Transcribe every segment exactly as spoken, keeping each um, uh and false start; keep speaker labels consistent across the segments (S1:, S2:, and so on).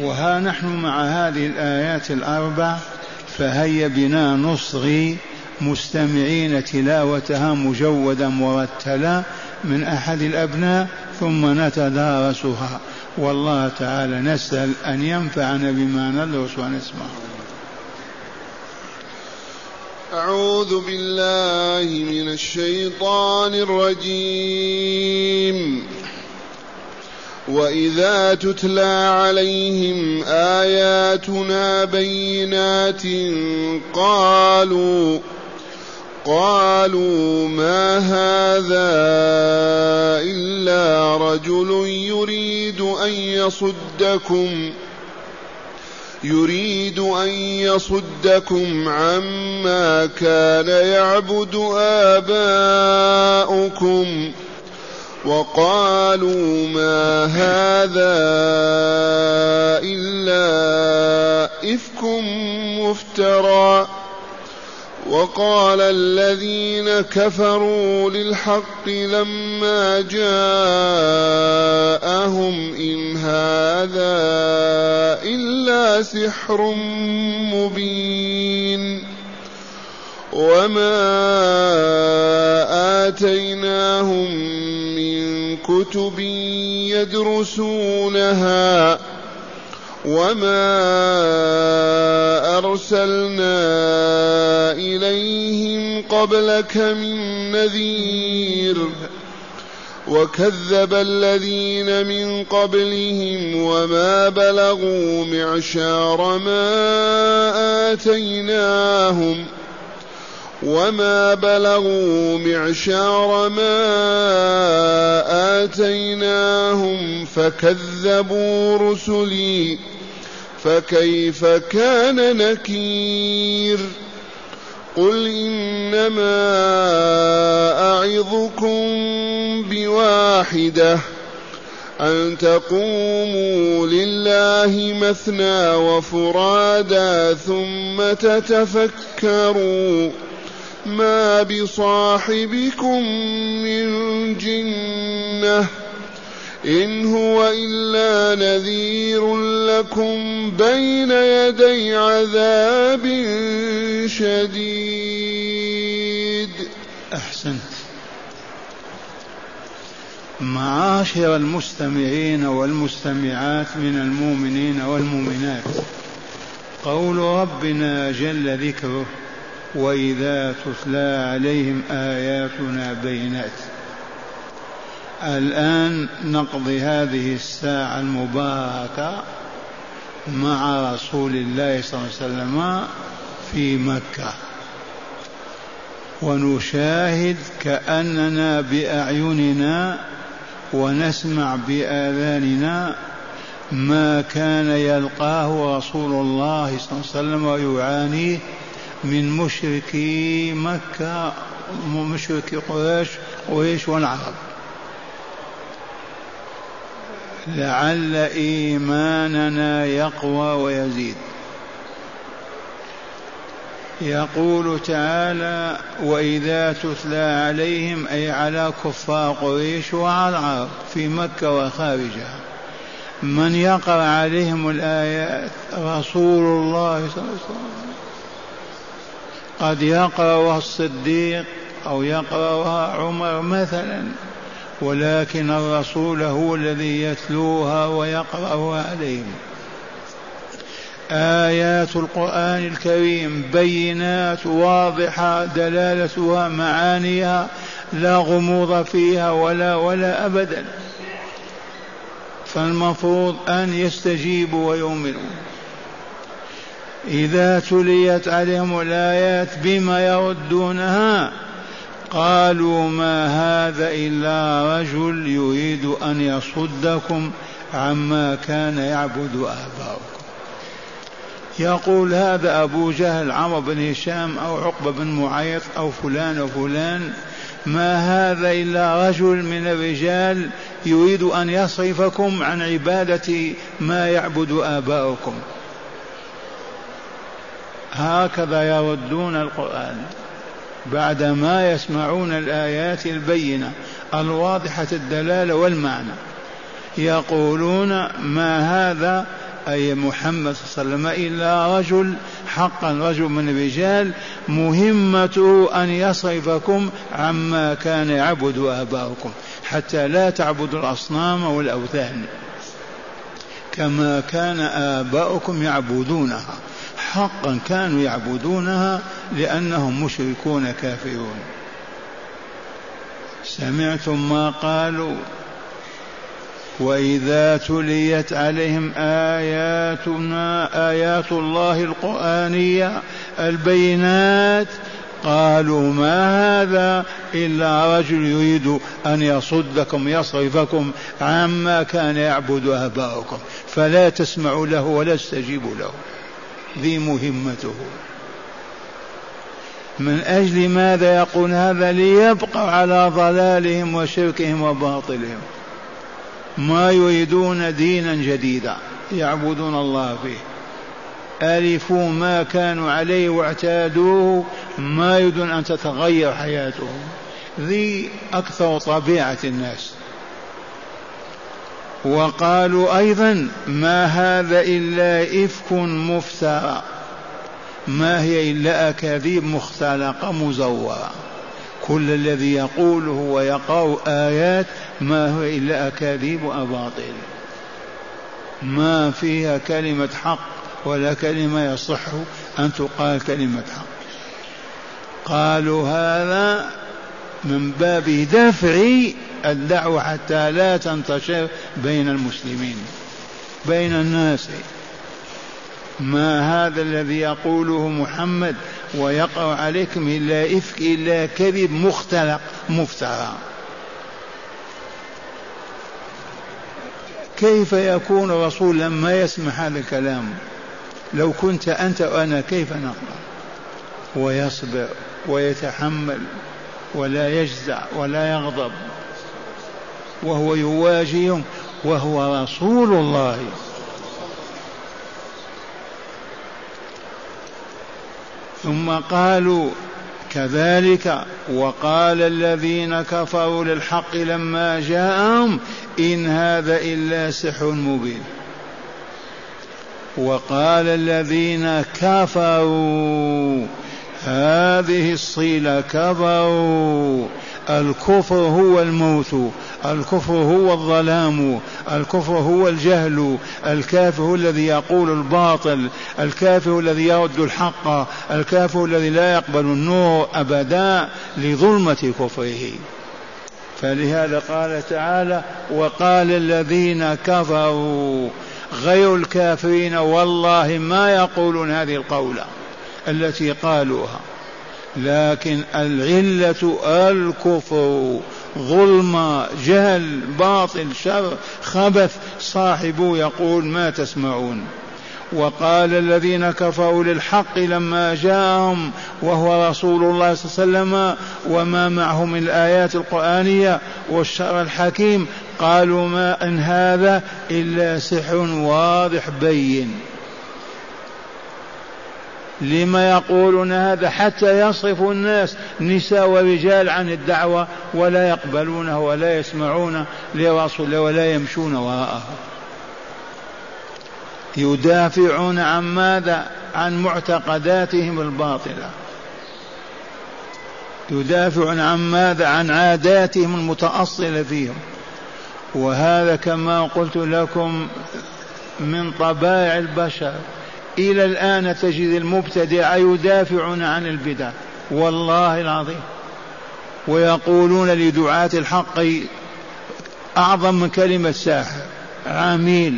S1: وها نحن مع هذه الآيات الأربع، فهيا بنا نصغي مستمعين تلاوتها مجودا مرتلا من أحد الأبناء ثم نتدارسها، والله تعالى نسأل أن ينفعنا بما ندرس ونسمع.
S2: أعوذ بالله من الشيطان الرجيم. وإذا تتلى عليهم آياتنا بينات قالوا قالوا ما هذا إلا رجل يريد أن يصدكم يريد أن يصدكم عما كان يعبد آباؤكم وقالوا ما هذا إلا إفك مفترى. وقال الذين كفروا للحق لما جاءهم إن هذا إلا سحر مبين. وما آتيناهم من كتب يدرسونها وما أرسلنا إليهم قبلك من نذير. وكذب الذين من قبلهم وما بلغوا معشار ما آتيناهم وما بلغوا معشار ما آتيناهم فكذبوا رسلي فكيف كان نكير. قل إنما أعظكم بواحدة أن تقوموا لله مثنى وفرادا ثم تتفكروا ما بصاحبكم من جنة إن هو إلا نذير لكم بين يدي عذاب شديد.
S1: أحسنت. معاشر المستمعين والمستمعات من المؤمنين والمؤمنات، قول ربنا جل ذكره وإذا تتلى عليهم آياتنا بينات. الآن نقضي هذه الساعة المباركة مع رسول الله صلى الله عليه وسلم في مكة، ونشاهد كأننا بأعيننا ونسمع بآذاننا ما كان يلقاه رسول الله صلى الله عليه وسلم ويعانيه من مشركي مكة ومشركي قريش قريش والعرب. لعل إيماننا يقوى ويزيد. يقول تعالى وإذا تتلى عليهم أي على كفار قريش وعلى العرب في مكة وخارجها، من يقرأ عليهم الآيات رسول الله صلى الله عليه وسلم. قد يقرأها الصديق أو يقرأها عمر مثلا، ولكن الرسول هو الذي يتلوها ويقرأها عليهم. آيات القرآن الكريم بينات واضحة دلالتها معانيها لا غموض فيها ولا ولا أبدا، فالمفروض أن يستجيبوا ويؤمنوا. إذا تليت عليهم الآيات بما يردونها قالوا ما هذا إلا رجل يريد أن يصدكم عما كان يعبد آباؤكم. يقول هذا أبو جهل عمرو بن هشام أو عقبة بن معيط أو فلان وفلان، ما هذا إلا رجل من الرجال يريد أن يصرفكم عن عبادة ما يعبد آباؤكم. هكذا يردون القرآن بعدما يسمعون الآيات البينة الواضحة الدلالة والمعنى. يقولون ما هذا أي محمد صلى الله عليه وسلم إلا رجل، حقا رجل من الرجال، مهمته أن يصرفكم عما كان يعبد آباؤكم حتى لا تعبدوا الأصنام والأوثان كما كان آباؤكم يعبدونها. حقا كانوا يعبدونها لأنهم مشركون كافرون. سمعتم ما قالوا وإذا تليت عليهم آياتنا آيات الله القرآنية البينات قالوا ما هذا إلا رجل يريد أن يصدكم يصرفكم عما كان يعبد آباؤكم فلا تسمعوا له ولا تستجيبوا له. ذي مهمته. من أجل ماذا يقول هذا؟ ليبقوا على ضلالهم وشركهم وباطلهم، ما يريدون دينا جديدا يعبدون الله فيه، ألفوا ما كانوا عليه واعتادوه، ما يريدون أن تتغير حياتهم. ذي أكثر طبيعة الناس. وقالوا أيضا ما هذا إلا إفك مفترى، ما هي إلا أكاذيب مختلقة مزورة، كل الذي يقوله ويقرأ آيات ما هو إلا أكاذيب وأباطيل، ما فيها كلمة حق ولا كلمة يصح أن تقال كلمة حق. قالوا هذا من باب دفع الدعوة حتى لا تنتشر بين المسلمين بين الناس. ما هذا الذي يقوله محمد ويقع عليكم إلا إفك إلا كذب مختلق مفترى. كيف يكون رسول لما يسمع هذا الكلام؟ لو كنت أنت وأنا كيف نقرأ؟ ويصبر ويتحمل ولا يجزع ولا يغضب وهو يواجههم وهو رسول الله. ثم قالوا كذلك وقال الذين كفروا للحق لما جاءهم إن هذا إلا سحر مبين. وقال الذين كفروا، هذه الصلة كفروا، الكفر هو الموت، الكفر هو الظلام، الكفر هو الجهل، الكافر هو الذي يقول الباطل، الكافر هو الذي يرد الحق، الكافر هو الذي لا يقبل النور أبدا لظلمة كفره. فلهذا قال تعالى وقال الذين كفروا، غير الكافرين والله ما يقولون هذه القولة التي قالوها، لكن العلة الكفر، ظلم، جهل، باطل، شر، خبث، صاحبه يقول ما تسمعون. وقال الذين كفروا للحق لما جاءهم وهو رسول الله صلى الله عليه وسلم وما معه من الآيات القرآنية والشرع الحكيم قالوا ما إن هذا إلا سحر واضح بين. لما يقولون هذا؟ حتى يصرف الناس نساء ورجال عن الدعوة ولا يقبلونه ولا يسمعون لرسول ولا يمشون وراءه. يدافعون عن ماذا؟ عن معتقداتهم الباطلة. يدافعون عن ماذا؟ عن عاداتهم المتأصلة فيهم. وهذا كما قلت لكم من طبائع البشر. إلى الآن تجد المبتدع يدافعون عن البدع والله العظيم، ويقولون لدعاة الحق أعظم من كلمة ساحر عميل.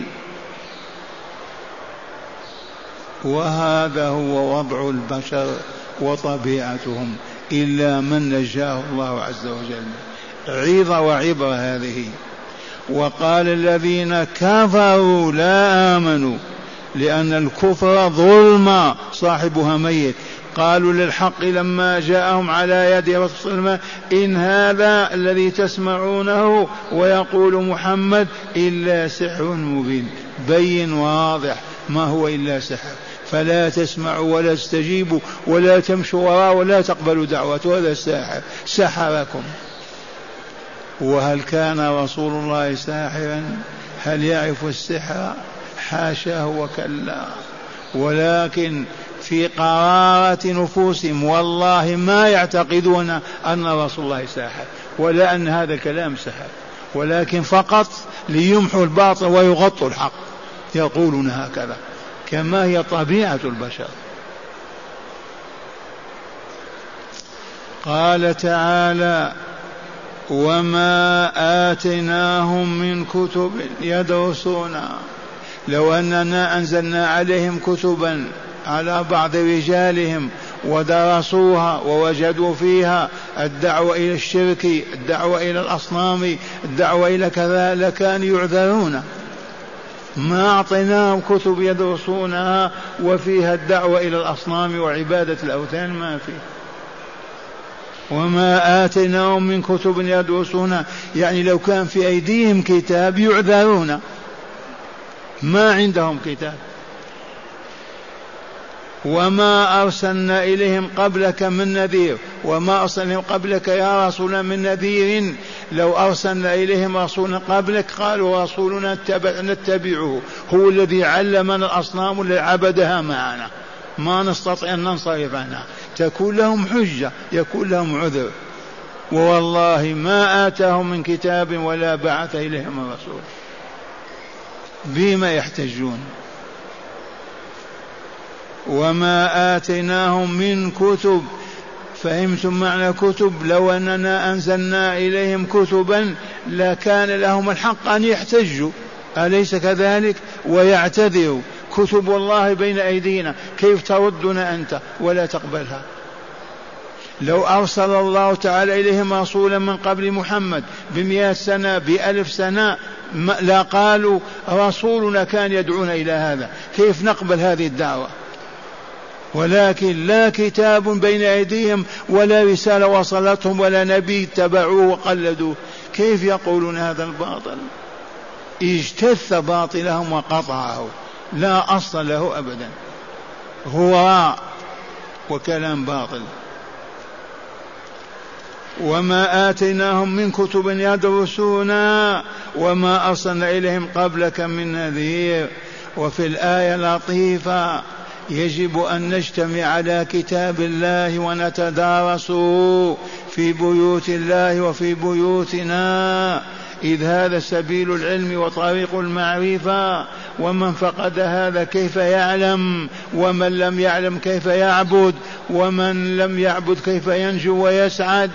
S1: وهذا هو وضع البشر وطبيعتهم إلا من نجاه الله عز وجل. عظة وعبرة هذه. وقال الذين كفروا لا آمنوا، لأن الكفر ظلم صاحبها ميت. قالوا للحق لما جاءهم على يد رسول الله صلى الله عليه وسلم إن هذا الذي تسمعونه ويقول محمد إلا سحر مبين، بين واضح، ما هو إلا سحر. فلا تسمعوا ولا تستجيبوا ولا تمشوا وراء ولا تقبلوا دعوته، هذا الساحر سحركم. وهل كان رسول الله ساحرا؟ هل يعرف السحر؟ حاشاه وكلا، ولكن في قرارة نفوسهم والله ما يعتقدون أن رسول الله ساحر ولا أن هذا الكلام سحر، ولكن فقط ليمحوا الباطل ويغطوا الحق يقولون هكذا كما هي طبيعة البشر. قال تعالى: وما آتيناهم من كتب يدرسونها. لو أننا أنزلنا عليهم كتبا على بعض رجالهم ودرسوها ووجدوا فيها الدعوة إلى الشرك، الدعوة إلى الأصنام، الدعوة إلى كذا، لكانوا يعذرون. ما أعطيناهم كتب يدرسونها وفيها الدعوة إلى الأصنام وعبادة الأوثان، ما فيه. وما آتيناهم من كتب يدرسونها، يعني لو كان في أيديهم كتاب يعذرون، ما عندهم كتاب. وما أرسلنا إليهم قبلك من نذير، وما أرسلنا قبلك يا رسول من نذير. لو أرسلنا إليهم رسولا قبلك قالوا رسولنا نتبعه، هو الذي علمنا الأصنام الذي عبدها معنا، ما نستطيع أن ننصرف عنها، تكون لهم حجة، يكون لهم عذر. ووالله ما آتاهم من كتاب ولا بعث إليهم رسول، بما يحتجون؟ وما آتيناهم من كتب. فهمتم معنى كتب؟ لو أننا أنزلنا إليهم كتبا لكان لهم الحق أن يحتجوا، أليس كذلك؟ ويعتذروا. كتب الله بين أيدينا، كيف تردنا أنت ولا تقبلها؟ لو أرسل الله تعالى إليهم رسولا من قبل محمد بمئة سنة بألف سنة لا قالوا رسولنا كان يدعونا إلى هذا، كيف نقبل هذه الدعوة؟ ولكن لا كتاب بين أيديهم ولا رسالة وصلتهم ولا نبي اتبعوه وقلدوه، كيف يقولون هذا الباطل؟ اجتث باطلهم وقطعه، لا أصل له أبدا، هو وكلام باطل. وما آتيناهم من كتب يدرسونها وما أرسلنا إليهم قبلك من نذير. وفي الآية لطيفة: يجب أن نجتمع على كتاب الله ونتدارسه في بيوت الله وفي بيوتنا، إذ هذا سبيل العلم وطريق المعرفة. ومن فقد هذا كيف يعلم؟ ومن لم يعلم كيف يعبد؟ ومن لم يعبد كيف ينجو ويسعد؟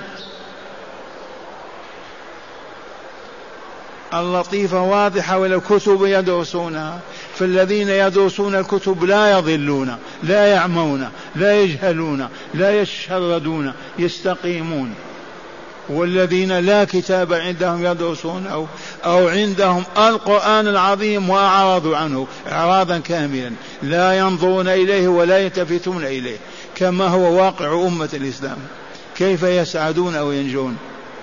S1: اللطيفة واضحة. ولو كتب يدرسونها، فالذين يدرسون الكتب لا يضلون، لا يعمون، لا يجهلون، لا يشردون، يستقيمون. والذين لا كتاب عندهم يدرسون أو, أو عندهم القرآن العظيم وأعرضوا عنه إعراضا كاملا، لا ينظرون إليه ولا يلتفتون إليه، كما هو واقع أمة الإسلام، كيف يسعدون أو ينجون؟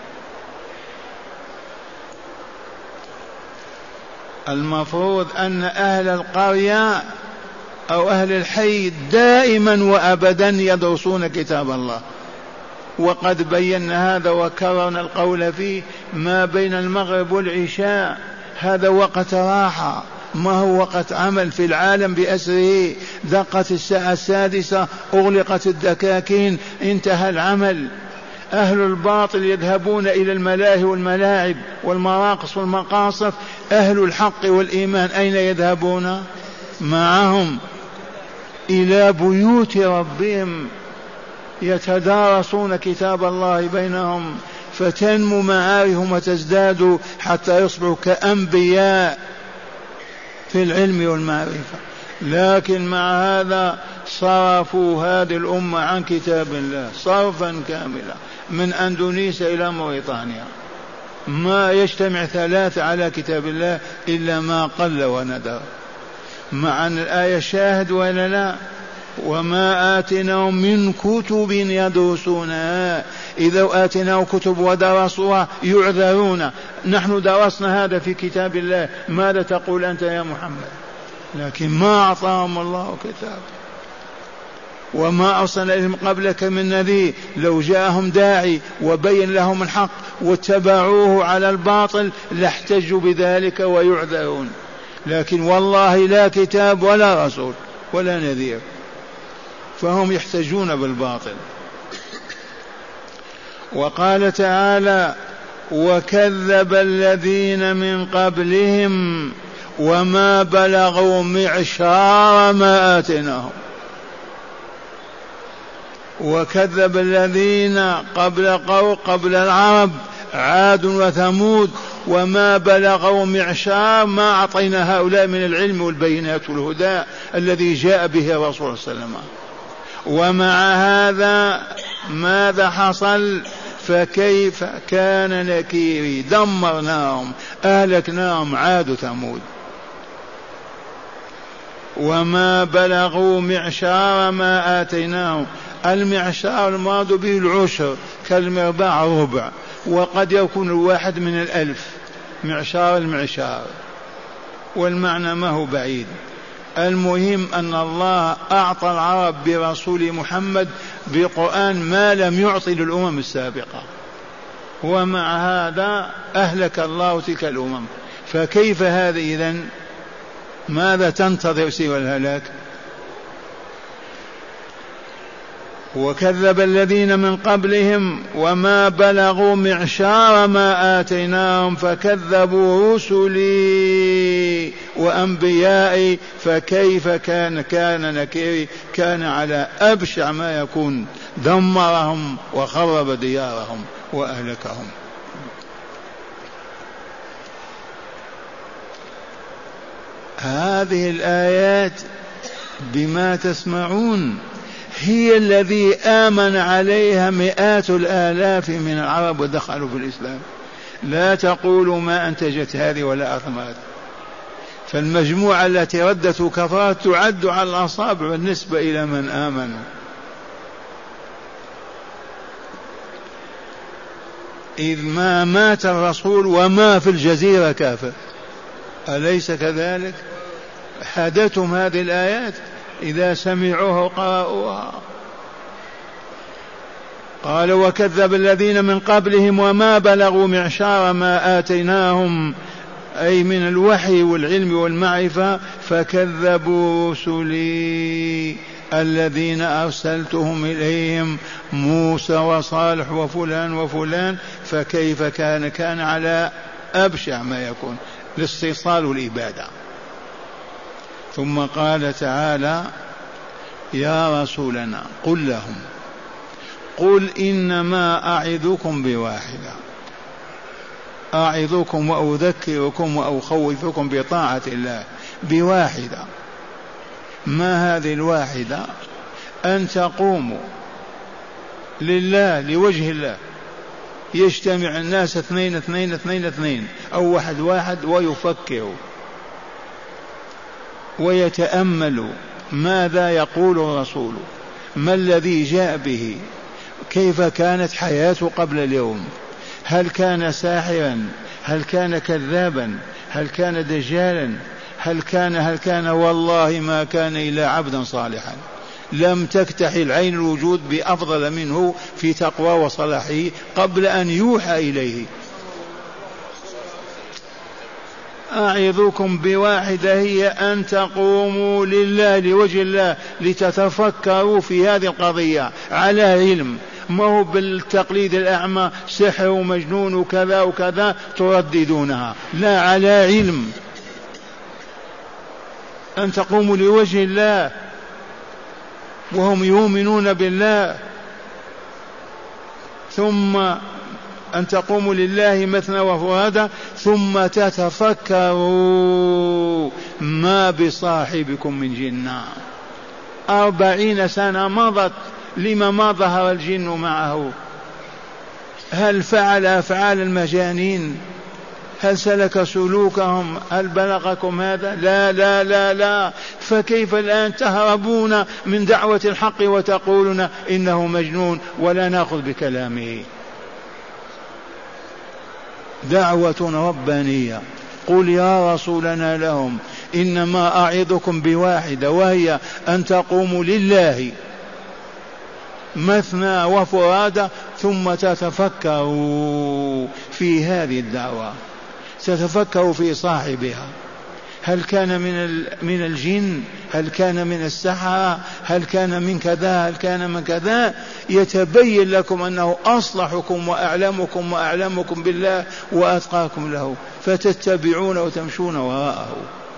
S1: المفروض أن أهل القرية أو أهل الحي دائما وأبدا يدرسون كتاب الله، وقد بينا هذا وكررنا القول فيه. ما بين المغرب والعشاء هذا وقت راحة، ما هو وقت عمل في العالم بأسره. دقت الساعة السادسة، أغلقت الدكاكين، انتهى العمل. أهل الباطل يذهبون إلى الملاهي والملاعب والمراقص والمقاصف، أهل الحق والإيمان أين يذهبون؟ معهم إلى بيوت ربهم، يتدارسون كتاب الله بينهم، فتنمو معارفهم وتزداد حتى يصبحوا كأنبياء في العلم والمعرفة. لكن مع هذا صرفوا هذه الأمة عن كتاب الله صرفا كاملا، من أندونيسيا إلى موريتانيا ما يجتمع ثلاثة على كتاب الله إلا ما قل وندر. مع أن الآية شاهد ولا لا؟ وما آتناهم من كتب يدرسونها. إذا آتناهم كتب ودرسوها يعذرون. نحن درسنا هذا في كتاب الله، ماذا تقول أنت يا محمد؟ لكن ما أعطاهم الله كتاب. وما أرسلنا إليهم قبلك من نذير. لو جاءهم داعي وبين لهم الحق واتبعوه على الباطل لاحتجوا بذلك ويعذرون. لكن والله لا كتاب ولا رسول ولا نذير، فهم يحتجون بالباطل. وقال تعالى: وكذب الذين من قبلهم وما بلغوا معشار ما آتيناهم. وكذب الذين قبل قو قبل العرب عاد وثمود وما بلغوا معشار ما أعطينا هؤلاء من العلم والبينات والهدى الذي جاء به الرسول صلى الله عليه وسلم. ومع هذا ماذا حصل؟ فكيف كان نكيري؟ دمرناهم أهلكناهم عاد وثمود. وما بلغوا معشار ما آتيناهم. المعشار المراد به العشر كالمربع ربع، وقد يكون الواحد من الألف، معشار المعشار، والمعنى ما هو بعيد. المهم أن الله أعطى العرب برسول محمد بقرآن ما لم يعطي للأمم السابقة، ومع هذا أهلك الله تلك الأمم. فكيف هذا إذن؟ ماذا تنتظر سوى الهلاك؟ وكذب الذين من قبلهم وما بلغوا معشار ما آتيناهم فكذبوا رسلي وأنبيائي فكيف كان كان نكيري. كان على أبشع ما يكون، دمرهم وخرب ديارهم وأهلكهم. هذه الآيات بما تسمعون هي الذي آمن عليها مئات الآلاف من العرب ودخلوا في الإسلام. لا تقولوا ما أنتجت هذه ولا أثمرت. فالمجموعة التي ردت كفرت تعد على الأصابع بالنسبة إلى من آمنوا. إذ ما مات الرسول وما في الجزيرة كافر، أليس كذلك؟ حدثهم هذه الآيات إذا سمعوها قرأوها. قال: وكذب الذين من قبلهم وما بلغوا معشار ما آتيناهم، أي من الوحي والعلم والمعرفة، فكذبوا رسلي الذين أرسلتهم إليهم موسى وصالح وفلان وفلان. فكيف كان؟ كان على أبشع ما يكون، الاستيصال والإبادة. ثم قال تعالى: يا رسولنا قل لهم قل إنما أعظكم بواحدة، أعظكم وأذكركم وأخوفكم بطاعة الله بواحدة. ما هذه الواحدة؟ أن تقوموا لله لوجه الله، يجتمع الناس اثنين اثنين اثنين اثنين أو واحد واحد ويفكروا ويتأملوا ماذا يقول الرسول، ما الذي جاء به، كيف كانت حياته قبل اليوم، هل كان ساحرا، هل كان كذابا، هل كان دجالا، هل كان هل كان والله ما كان إلا عبدا صالحا. لم تكتحل عين الوجود بأفضل منه في تقوى وصلاحه قبل أن يوحى إليه. أعظكم بواحدة، هي أن تقوموا لله لوجه الله لتتفكروا في هذه القضية على علم، ما هو بالتقليد الأعمى، سحر ومجنون وكذا وكذا ترددونها، لا، على علم. أن تقوموا لوجه الله وهم يؤمنون بالله، ثم أن تقوموا لله مثنى وفرادى، ظم تتفكروا ما بصاحبكم من جنة. أربعين سنة مضت، لما ما ظهر الجن معه؟ هل فعل أفعال المجانين؟ هل سلك سلوكهم؟ هل بلغكم هذا؟ لا لا لا لا. فكيف الآن تهربون من دعوة الحق وتقولون إنه مجنون ولا نأخذ بكلامه؟ دعوة ربانية. قل يا رسولنا لهم إنما أعظكم بواحدة، وهي أن تقوموا لله مثنى وفرادى ثم تتفكروا في هذه الدعوة، تتفكروا في صاحبها، هل كان من من الجن؟ هل كان من السحرة؟ هل كان من كذا؟ هل كان من كذا؟ يتبين لكم أنه أصلحكم وأعلمكم وأعلمكم بالله وأتقاكم له، فتتبعون وتمشون وراءه.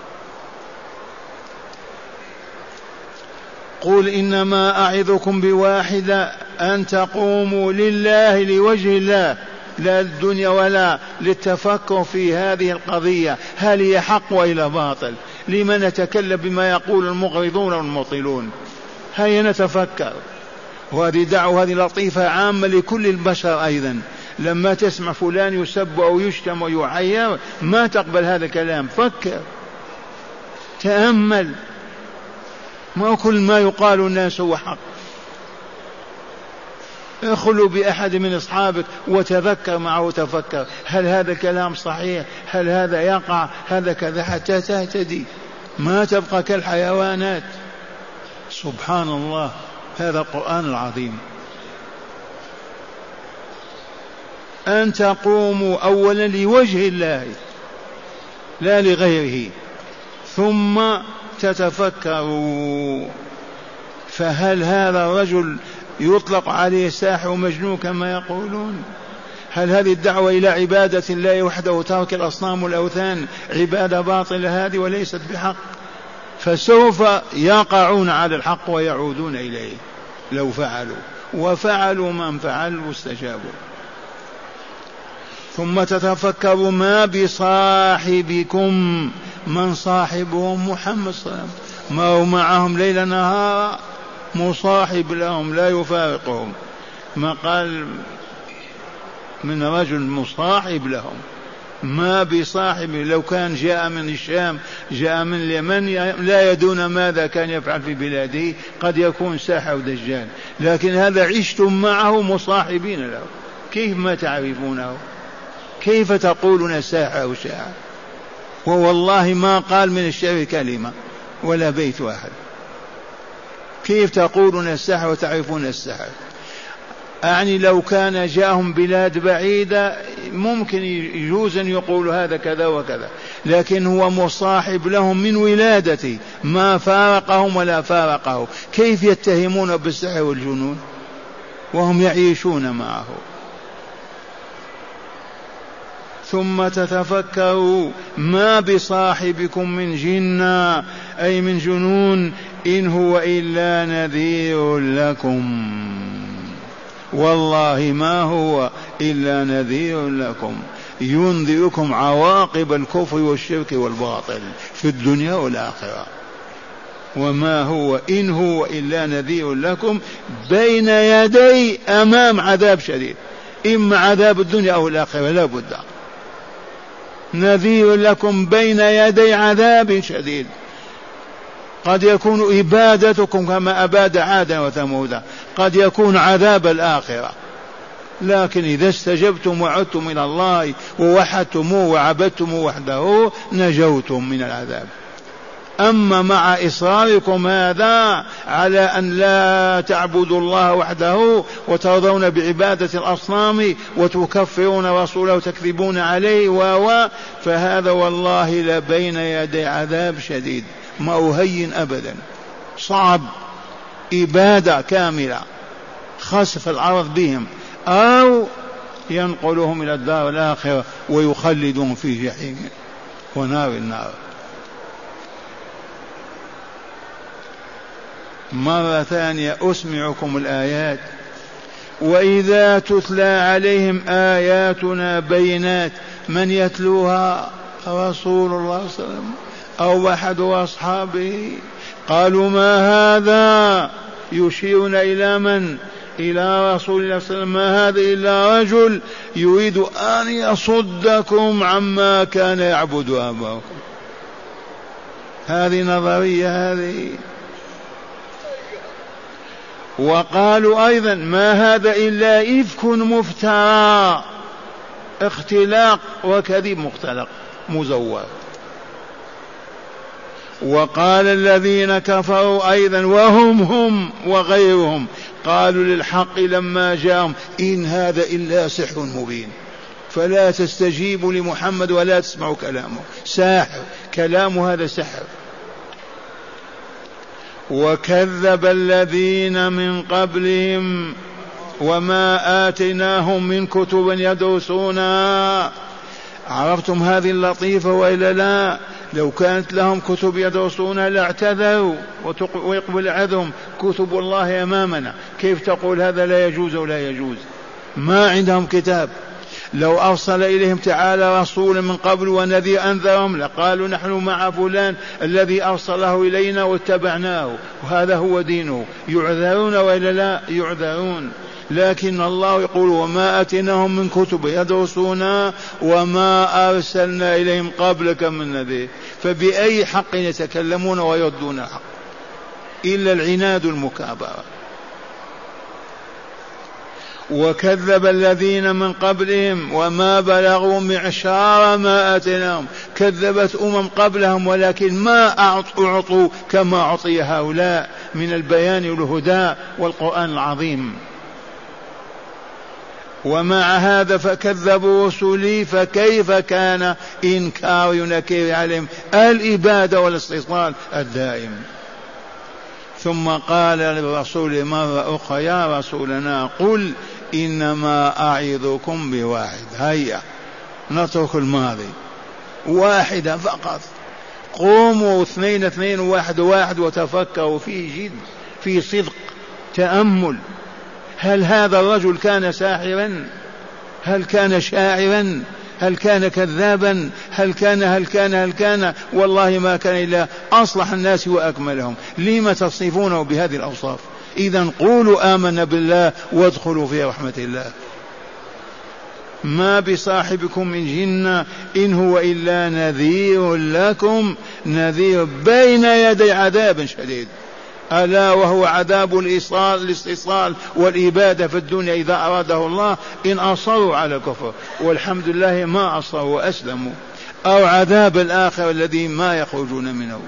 S1: قل إنما أعظكم بواحدة أن تقوموا لله لوجه الله، لا للدنيا ولا للتفكر في هذه القضية هل هي حق وإلى باطل. لما نتكلم بما يقول المغرضون والمطيلون؟ هيا نتفكر. وهذه دعوة هذه لطيفة عامة لكل البشر أيضا. لما تسمع فلان يسب أو يشتم ويعير ما تقبل هذا الكلام، فكر تأمل، ما كل ما يقال الناس هو حق. اخلوا بأحد من أصحابك وتذكر معه وتفكر هل هذا الكلام صحيح؟ هل هذا يقع؟ هذا كذا، حتى تهتدي، ما تبقى كالحيوانات. سبحان الله، هذا القرآن العظيم. أن تقوموا أولا لوجه الله لا لغيره، ثم تتفكروا فهل هذا الرجل يطلق عليه ساحر مجنون كما يقولون؟ هل هذه الدعوة إلى عبادة الله وحده وترك الأصنام والأوثان عبادة باطلة هذه وليست بحق؟ فسوف يقعون على الحق ويعودون إليه لو فعلوا، وفعلوا من فعل واستجابوا. ثم تتفكروا ما بصاحبكم، من صاحبهم؟ محمد صلى الله عليه وسلم، ما هو معهم ليل نهار، مصاحب لهم لا يفارقهم. ما قال من رجل مصاحب لهم، ما بصاحب. لو كان جاء من الشام جاء من اليمن لا يدون ماذا كان يفعل في بلاده، قد يكون ساحر ودجال، لكن هذا عشتم معه مصاحبين له، كيف ما تعرفونه؟ كيف تقولون ساحر وشاعر ووالله ما قال من الشعر كلمة ولا بيت واحد؟ كيف تقولون السحر وتعرفون السحر؟ أعني لو كان جاءهم بلاد بعيدة ممكن يجوز أن يقول هذا كذا وكذا، لكن هو مصاحب لهم من ولادته، ما فارقهم ولا فارقه، كيف يتهمون بالسحر والجنون وهم يعيشون معه؟ ثم تتفكروا ما بصاحبكم من جنة أي من جنون، إن هو إلا نذير لكم، والله ما هو إلا نذير لكم، ينذركم عواقب الكفر والشرك والباطل في الدنيا والآخرة. وما هو إن هو إلا نذير لكم بين يدي أمام عذاب شديد، إما عذاب الدنيا أو الآخرة لا بد. نذير لكم بين يدي عذاب شديد، قد يكون إبادتكم كما أباد عادا وثمودا، قد يكون عذاب الآخرة، لكن إذا استجبتم وعدتم إلى الله ووحدتموه وعبدتموه وحده نجوتم من العذاب. أما مع إصراركم هذا على أن لا تعبدوا الله وحده وترضون بعبادة الأصنام وتكفرون رسوله وتكذبون عليه و فهذا والله لبين يدي عذاب شديد، ما أهين أبدا، صعب، إبادة كاملة، خسف الأرض بهم، أو ينقلهم إلى الدار الآخرة ويخلدهم في جحيم ونار النار. مرة ثانية أسمعكم الآيات. وإذا تتلى عليهم آياتنا بينات، من يتلوها؟ رسول الله صلى الله عليه وسلم أو أحد أصحابه. قالوا ما هذا؟ يشيرون إلى من؟ إلى رسول الله صلى الله عليه وسلم. ما هذا إلا رجل يريد أن يصدكم عما كان يعبد آباؤكم. هذه نظرية هذه. وقالوا أيضا ما هذا إلا إفك مفترى، اختلاق وكذب مختلق مزور. وقال الذين كفروا أيضا وهم هم وغيرهم قالوا للحق لما جاءهم إن هذا إلا سحر مبين. فلا تستجيبوا لمحمد ولا تسمعوا كلامه، ساحر، كلامه هذا سحر. وكذب الذين من قبلهم وما آتيناهم من كتب يدرسونها. عرفتم هذه اللطيفة وإلا لا؟ لو كانت لهم كتب يدرسونها لاعتذروا ويقبل عذرهم، كتب الله أمامنا، كيف تقول هذا لا يجوز ولا يجوز؟ ما عندهم كتاب. لو أرسل إليهم تعالى رسولا من قبل ونذير أنذرهم لقالوا نحن مع فلان الذي أرسله إلينا واتبعناه وهذا هو دينه. يعذرون وإلا لا؟ يعذرون. لكن الله يقول وما أتيناهم من كتب يدرسونها وما أرسلنا إليهم قبلك من نذير. فبأي حق يتكلمون ويردون الحق إلا العناد المكابرة. وكذب الذين من قبلهم وما بلغوا معشار ما آتيناهم. كذبت أمم قبلهم ولكن ما أعطوا كما أعطي هؤلاء من البيان والهدى والقرآن العظيم. ومع هذا فكذبوا رسلي فكيف كان إنكار ينكر عليهم الإبادة والاستئصال الدائم. ثم قال للرسول مرة أخرى يا رسولنا قل إنما أعظكم بواحد. هيا نترك الماضي، واحدة فقط. قوموا اثنين اثنين واحد واحد وتفكروا في جد، في صدق، تأمل. هل هذا الرجل كان ساحرا؟ هل كان شاعرا؟ هل كان كذابا؟ هل كان هل كان هل كان والله ما كان إلا أصلح الناس وأكملهم. لما تصفونه بهذه الأوصاف؟ إذن قولوا آمنا بالله وادخلوا في رحمة الله. ما بصاحبكم من جنة إن هو إلا نذير لكم، نذير بين يدي عذاب شديد، ألا وهو عذاب الإصال الاستئصال والإبادة في الدنيا إذا أراده الله إن أصروا على الكفر، والحمد لله ما أصروا وأسلموا، أو عذاب الآخر الذي ما يخرجون منه.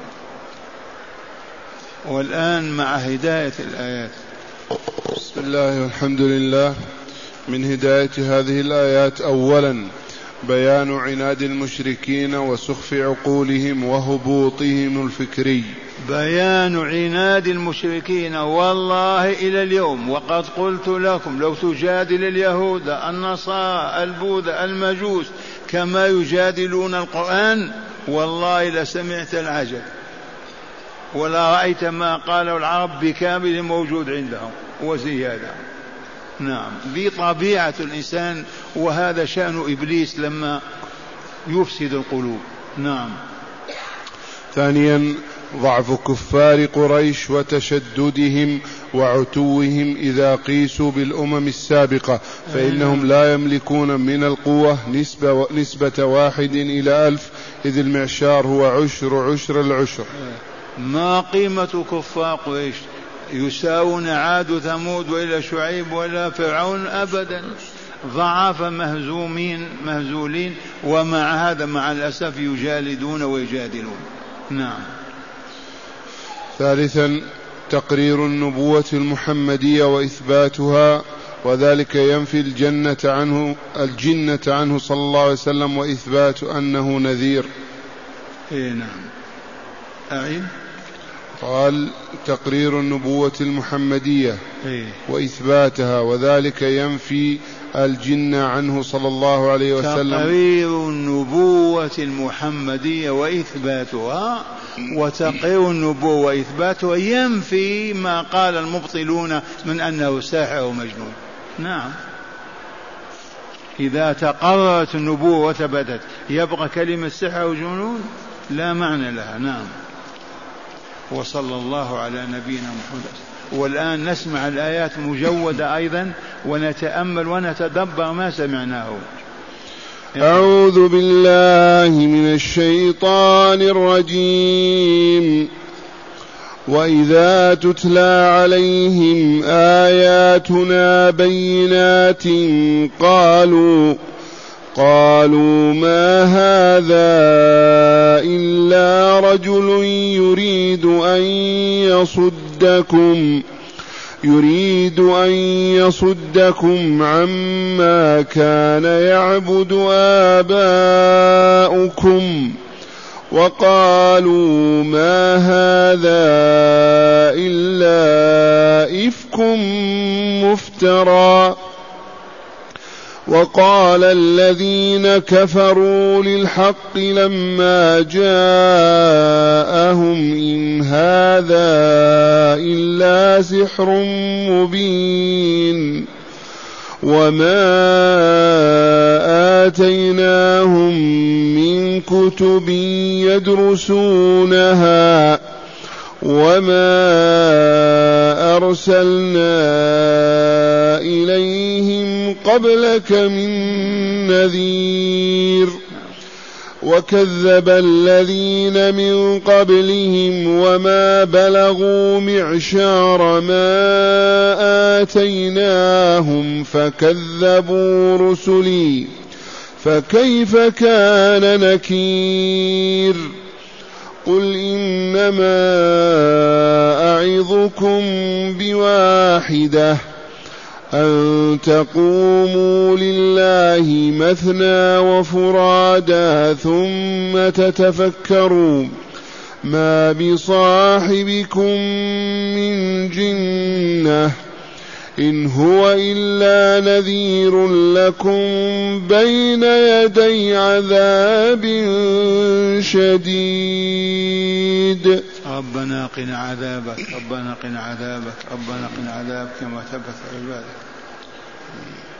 S1: والآن مع هداية الآيات.
S2: بسم الله والحمد لله. من هداية هذه الآيات أولا بيان عناد المشركين وسخف عقولهم وهبوطهم الفكري.
S1: بيان عناد المشركين والله إلى اليوم. وقد قلت لكم لو تجادل اليهود النصارى البوذا المجوس كما يجادلون القرآن والله لسمعت العجب ولا رأيت ما قاله العرب بكامل موجود عندهم وزيادة. نعم، ذي طبيعة الإنسان، وهذا شأن إبليس لما يفسد القلوب. نعم.
S2: ثانيا ضعف كفار قريش وتشددهم وعتوهم إذا قيسوا بالأمم السابقة، فإنهم لا يملكون من القوة نسبة, نسبة واحد إلى ألف، إذ المعشار هو عشر عشر العشر.
S1: ما قيمة كفار قريش؟ يساوون عاد ثمود وإلى شعيب ولا فرعون أبدا. ضعاف مهزومين مهزولين، ومع هذا مع الأسف يجالدون ويجادلون. نعم.
S2: ثالثا تقرير النبوة المحمدية وإثباتها، وذلك ينفي الجنة عنه الجنة عنه صلى الله عليه وسلم وإثبات أنه نذير.
S1: إيه نعم. أعيد.
S2: قال تقرير النبوة المحمدية وإثباتها، وذلك ينفي الجن عنه صلى الله عليه وسلم.
S1: تقرير النبوة المحمدية وإثباتها، وتقرير النبوة وإثباتها ينفي ما قال المبطلون من أنه ساحر ومجنون. نعم، إذا تقررت النبوة وثبتت يبقى كلمة سحر وجنون؟ لا معنى لها. نعم. وصلى الله على نبينا محمد. والآن نسمع الآيات مجودة أيضا ونتأمل ونتدبر ما سمعناه.
S2: أعوذ بالله من الشيطان الرجيم. وإذا تتلى عليهم آياتنا بينات قالوا قالوا ما هذا إلا رجل يريد أن يصدكم يريد أن يصدكم عما كان يعبد آباؤكم وقالوا ما هذا إلا إفك مفترى. وقال الذين كفروا للحق لما جاءهم إن هذا إلا سحر مبين وما آتيناهم من كتب يدرسونها وما أرسلنا إليهم قبلك من نذير. وكذب الذين من قبلهم وما بلغوا معشار ما آتيناهم فكذبوا رسلي فكيف كان نكير. قل إنما أعظكم بواحدة أن تقوموا لله مثنى وفرادا ثم تتفكروا ما بصاحبكم من جنة إن هو إلا نذير لكم بين يدي عذاب شديد.
S1: ربنا قنا عذابك ربنا قنا عذابك ربنا قنا عذابك كما ثبت عبادك.